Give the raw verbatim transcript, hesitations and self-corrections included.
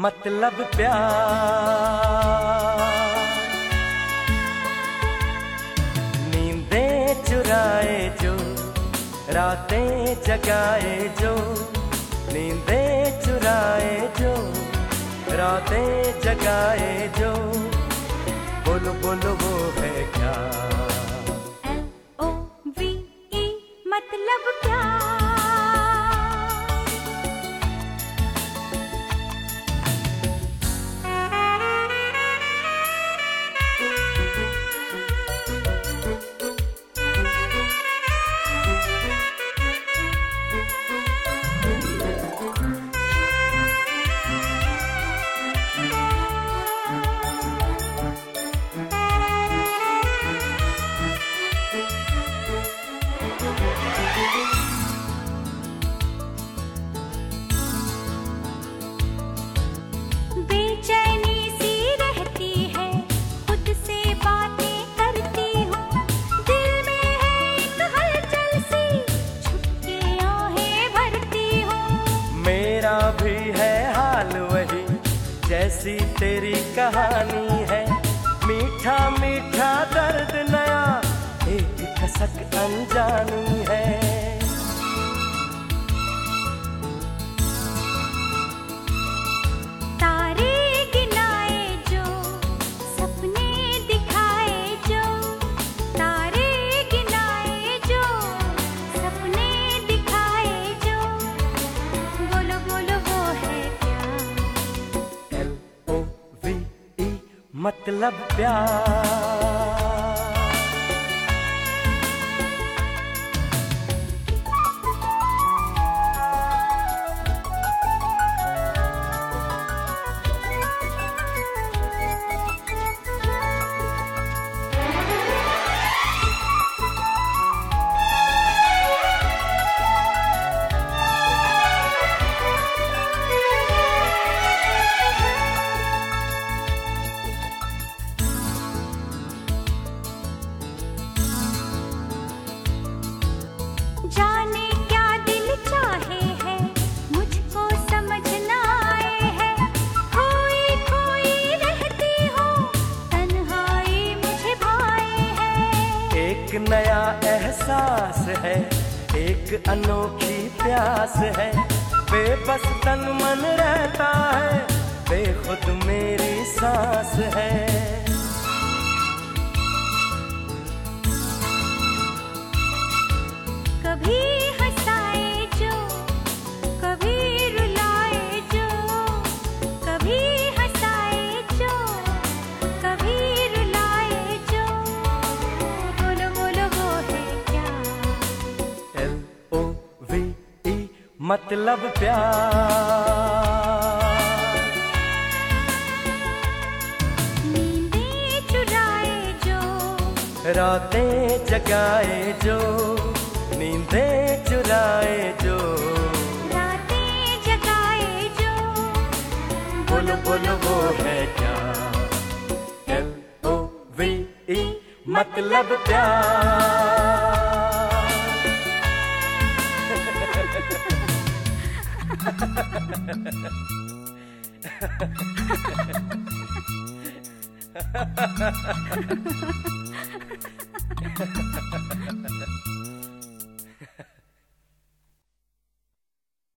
मतलब प्यार। नींदें चुराए जो, रातें जगाए जो, नींदें चुराए जो, रातें जगाए जो, बोलो बोलो वो है क्या? एल ओ वी ई मतलब प्यार। मेरा भी है हाल वही, जैसी तेरी कहानी है। मीठा मीठा दर्द नया, एक कसक अनजानी है। तारे गिनाए जो, सपने दिखाए जो, तारे गिनाए जो, सपने दिखाए जो, बोलो बोलो वो है क्या? एल ओ वी ई मतलब प्यार। जाने क्या दिल चाहे है, मुझको समझ ना आए है। खोई खोई रहती हूँ, तन्हाई मुझे भाए है। एक नया एहसास है, एक अनोखी प्यास है। बेबस तन मन रहता है, बेखुद मेरी सांस है। कभी हंसाए जो, कभी रुलाए जो, कभी हंसाए जो, कभी रुलाए जो, बोलो बोलो वो है क्या? एल ओ वी ई मतलब प्यार। नींदें चुराए जो, रातें जगाए जो, नींदें चुराए जो, रातें जगाए जो, बोलो बोलो वो है क्या? एल ओ वी ई मतलब प्यार।